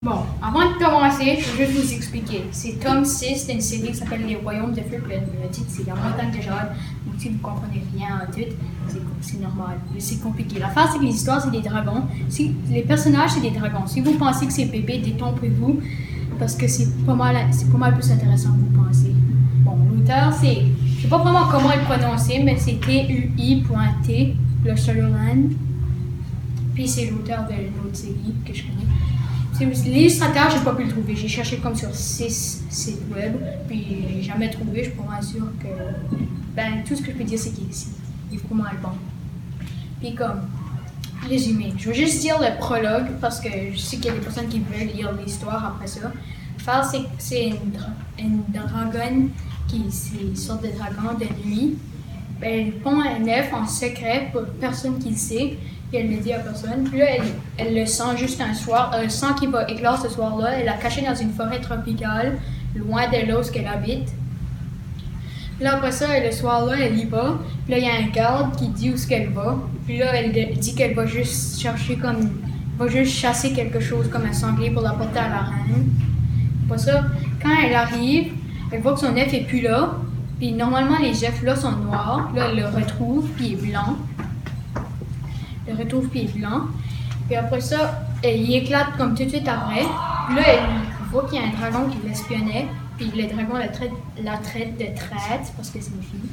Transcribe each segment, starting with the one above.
Bon, avant de commencer, je vais juste vous expliquer. C'est tome 6 d'une série qui s'appelle Les Royaumes de Feu. Le titre, c'est La Montagne de Jade. Donc, si vous ne comprenez rien en tout, c'est normal. C'est compliqué. L'affaire, c'est que les histoires, c'est des dragons. Les personnages, c'est des dragons. Si vous pensez que c'est bébé, détrompez-vous. Parce que c'est pas mal plus intéressant que vous pensez. Bon, l'auteur, je sais pas vraiment comment le prononcer, mais c'est TUI.T, le Sutherland. Puis c'est l'auteur de l'autre série que je connais. L'illustrateur, j'ai pas pu le trouver. J'ai cherché comme sur 6 sites web, puis j'ai jamais trouvé. Je suis pas sûr que. Tout ce que je peux dire, c'est qu'il est vraiment bon. Puis comme résumé, je vais juste dire le prologue parce que je sais qu'il y a des personnes qui veulent lire l'histoire après ça. L'affaire, c'est une dragonne c'est une sorte de dragon de nuit. Elle pond un œuf en secret pour personne qui le sait. Puis elle le dit à personne. Puis là, elle le sent juste un soir. Elle sent qu'il va éclore ce soir-là. Elle l'a caché dans une forêt tropicale, loin de là où elle habite. Puis là, après ça, le soir-là, elle y va. Puis là, il y a un garde qui dit où est-ce qu'elle va. Puis là, elle dit qu'elle va juste chasser quelque chose comme un sanglier pour l'apporter à la reine. Après ça, quand elle arrive, elle voit que son œuf n'est plus là. Puis normalement, les œufs là sont noirs. Là, elle le retrouve, puis il est blanc. Puis après ça, il éclate comme tout de suite après. Puis là, elle voit qu'il y a un dragon qui l'espionnait. Puis le dragon la traite de traite parce que c'est une fille.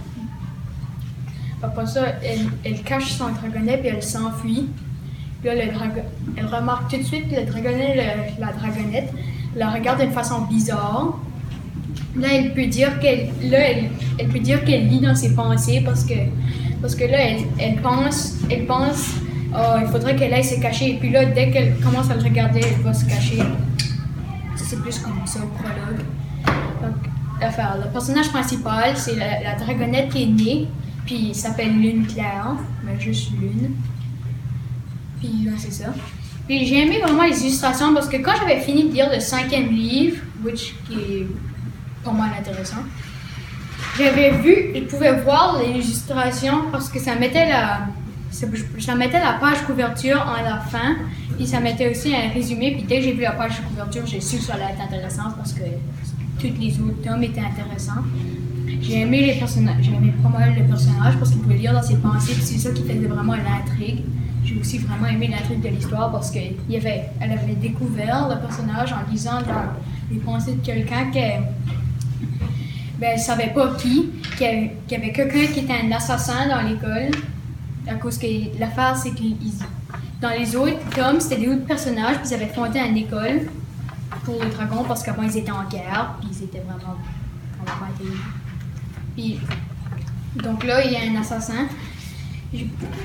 Après ça, elle cache son dragonnet puis elle s'enfuit. Puis là, elle remarque tout de suite que la dragonnette la regarde d'une façon bizarre. Là, elle peut dire qu'elle lit dans ses pensées parce que là, elle pense, il faudrait qu'elle aille se cacher. Et puis là, dès qu'elle commence à le regarder, elle va se cacher. C'est plus comme ça, le prologue. Donc, le personnage principal, c'est la dragonnette qui est née, puis il s'appelle Lune Claire, mais juste Lune. Puis là, c'est ça. Puis j'ai aimé vraiment les illustrations parce que quand j'avais fini de lire le 5e livre, qui est pas mal intéressant, j'avais vu, je pouvais voir les illustrations parce que ça mettait la page couverture en la fin, puis ça mettait aussi un résumé, puis dès que j'ai vu la page couverture, j'ai su que ça allait être intéressant parce que tous les autres tomes étaient intéressants. J'ai aimé les personnages, j'ai aimé pas mal le personnage parce qu'il pouvait lire dans ses pensées, puis c'est ça qui faisait vraiment l'intrigue. J'ai aussi vraiment aimé l'intrigue de l'histoire parce qu'elle avait découvert le personnage en lisant dans les pensées de quelqu'un elle savait pas qu'il y avait quelqu'un qui était un assassin dans l'école. À cause que l'affaire, c'est que dans les autres tomes, c'était des autres personnages, puis ils avaient fondé une école pour les dragons parce qu'avant ils étaient en guerre, puis ils étaient vraiment intelligents. Puis, donc là, il y a un assassin. J'ai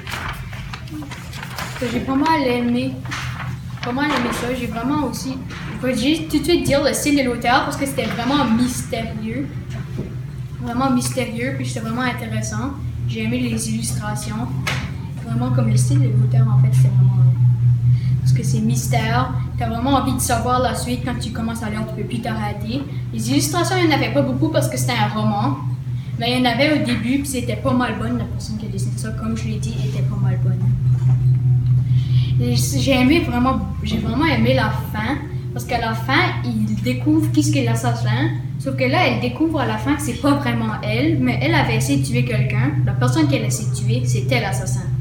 pas mal aimé ça. J'ai vraiment aussi. Je vais juste tout de suite dire le style de l'auteur parce que c'était vraiment mystérieux. Puis c'était vraiment intéressant. J'ai aimé les illustrations. Vraiment comme le style de l'auteur, en fait, c'est vraiment. Parce que c'est mystère. T'as vraiment envie de savoir la suite quand tu commences à lire, tu peux plus t'arrêter. Les illustrations, il n'y en avait pas beaucoup parce que c'était un roman. Mais il y en avait au début, puis c'était pas mal bonne. La personne qui a dessiné ça, comme je l'ai dit, était pas mal bonne. J'ai vraiment aimé la fin. Parce qu'à la fin, il découvre qui est l'assassin. Sauf que là, elle découvre à la fin que c'est pas vraiment elle, mais elle avait essayé de tuer quelqu'un. La personne qu'elle a essayé de tuer, c'était l'assassin.